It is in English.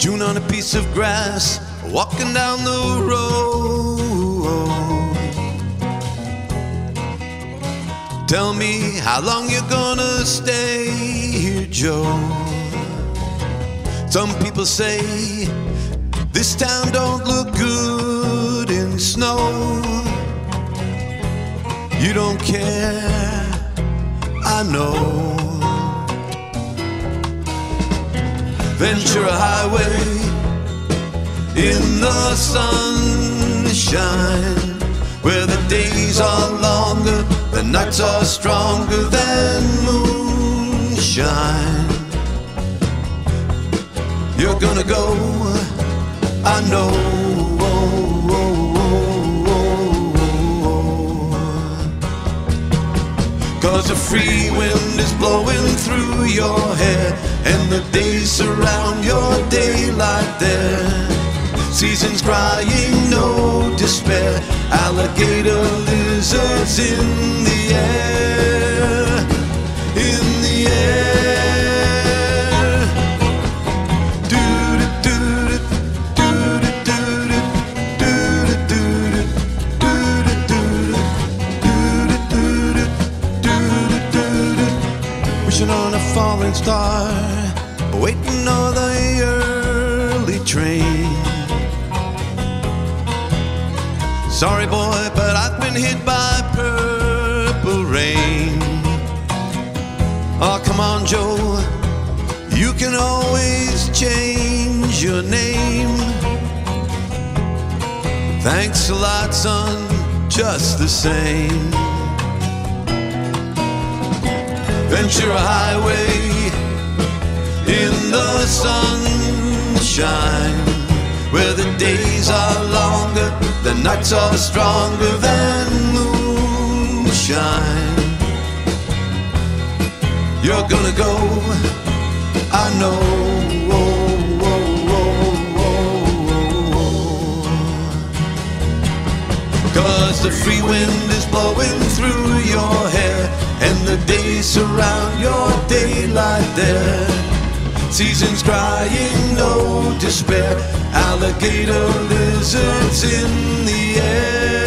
June on a piece of grass, walking down the road. Tell me how long you're gonna stay here, Joe. Some people say this town don't look good in snow. You don't care, I know. Ventura Highway in the sunshine, where the days are longer, the nights are stronger than moonshine. You're gonna go, I know. Cause a free wind is blowing through your hair, and the days surround your daylight there. Seasons crying, no despair. Alligator lizards in the air, in the air. Do-do-do-do, do-do-do-do, do-do-do-do, do-do-do-do, wishing on a falling star, waiting on the early train. Sorry boy, but I've been hit by purple rain. Oh, come on, Joe, you can always change your name. Thanks a lot, son, just the same. Ventura Highway in the sunshine, where the days are longer, the nights are stronger than moonshine. You're gonna go, I know. Cause the free wind is blowing through your hair, and the days surround your daylight there. Seasons crying, no despair. Alligator lizards in the air.